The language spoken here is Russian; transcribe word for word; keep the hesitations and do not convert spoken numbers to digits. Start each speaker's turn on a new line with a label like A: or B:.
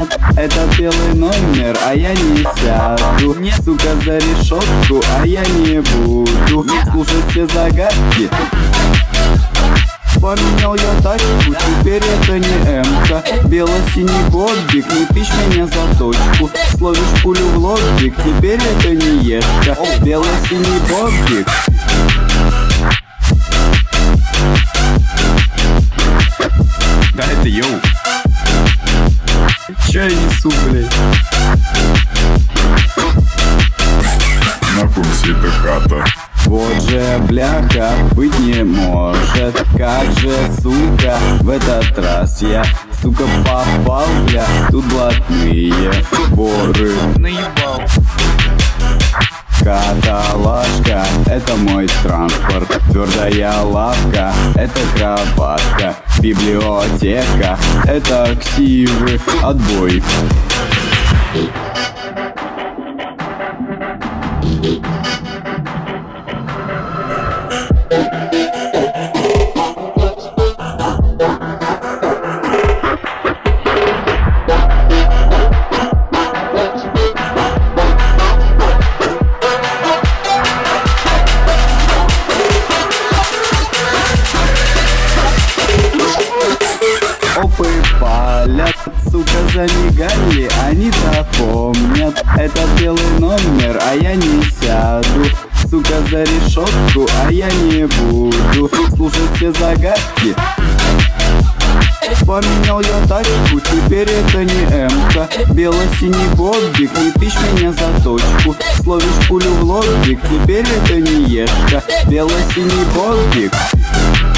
A: Это белый номер, а я не сяду. Сука, за решетку, а я не буду слушать все загадки. Поменял я тачку, теперь это не эмка. Бело-синий бобик, не тычь меня за точку. Словишь пулю в лобик, теперь это не ешка. Бело-синий бобик.
B: Да это йоу. Чё я несу, блядь?
C: На курсе это хата.
A: Вот же бляха быть не может. Как же, сука, в этот раз я, сука, попал, бля. Тут блатные воры.
B: Наебал.
A: Каталажка, это мой транспорт. Твердая лавка, это кроватка. Библиотека, это ксивы. Отбой. Опы палят, сука, замигали, они-то помнят. Это белый номер, а я не сяду. Сука, за решетку, а я не буду слушать все загадки. Поменял я тачку, теперь это не эмка. Бело-синий бобик, не тычь меня за точку. Словишь пулю в лобик, теперь это не ешка. Бело-синий бобик.